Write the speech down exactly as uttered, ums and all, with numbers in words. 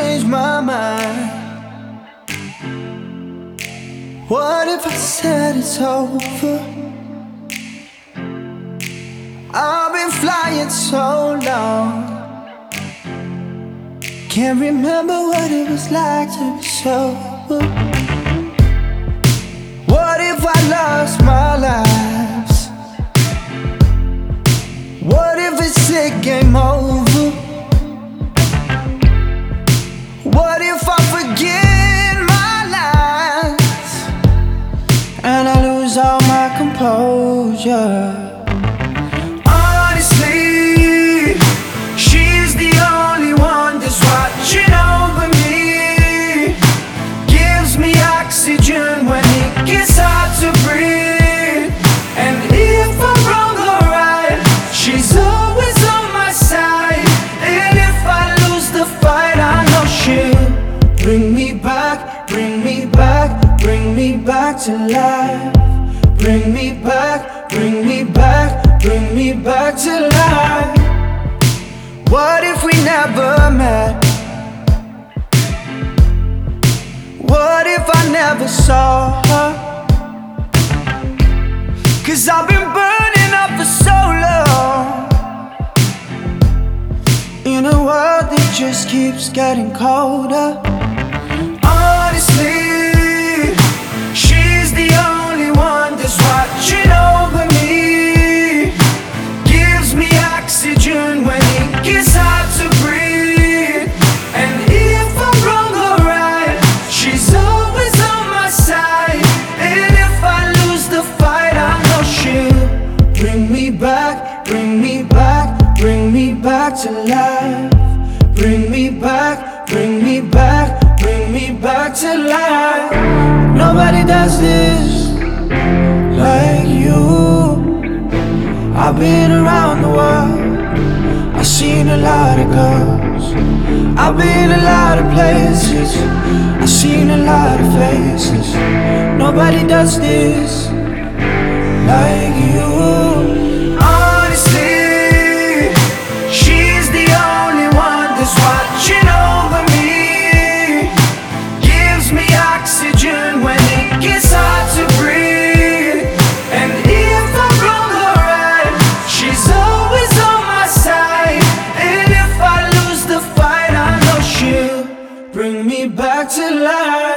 change my mind? What if I said it's over? I've been flying so long, can't remember what it was like to be sober. What if I lost my lives? What if it's a game over? What if I forget my lines and I lose all my composure? Honestly, she's the only one that's watching over me, gives me oxygen when it gets hard to breathe. And if I'm wrong or right, she's always on my side. And if I lose the fight, I know she'll bring me back, bring me back, bring me back to life. Bring me back, bring me back, bring me back to life. What if we never met? What if I never saw her? Cause I've been burning up for so long, in a world that just keeps getting colder. Honestly, she's the only one that's watching over me, gives me oxygen when it gets hard to breathe. And if I'm wrong or right, she's always on my side. And if I lose the fight, I know she'll bring me back, bring me back, bring me back to life. Bring me back, bring me back, bring me back to life. Nobody does this like you. I've been around the world, I've seen a lot of girls, I've been a lot of places, I've seen a lot of faces. Nobody does this like you. Honestly, she's the only one that's watching over me, gives me oxygen when it gets hard to breathe. And if I'm wrong or right, she's always on my side. And if I lose the fight, I know she'll bring me back to life.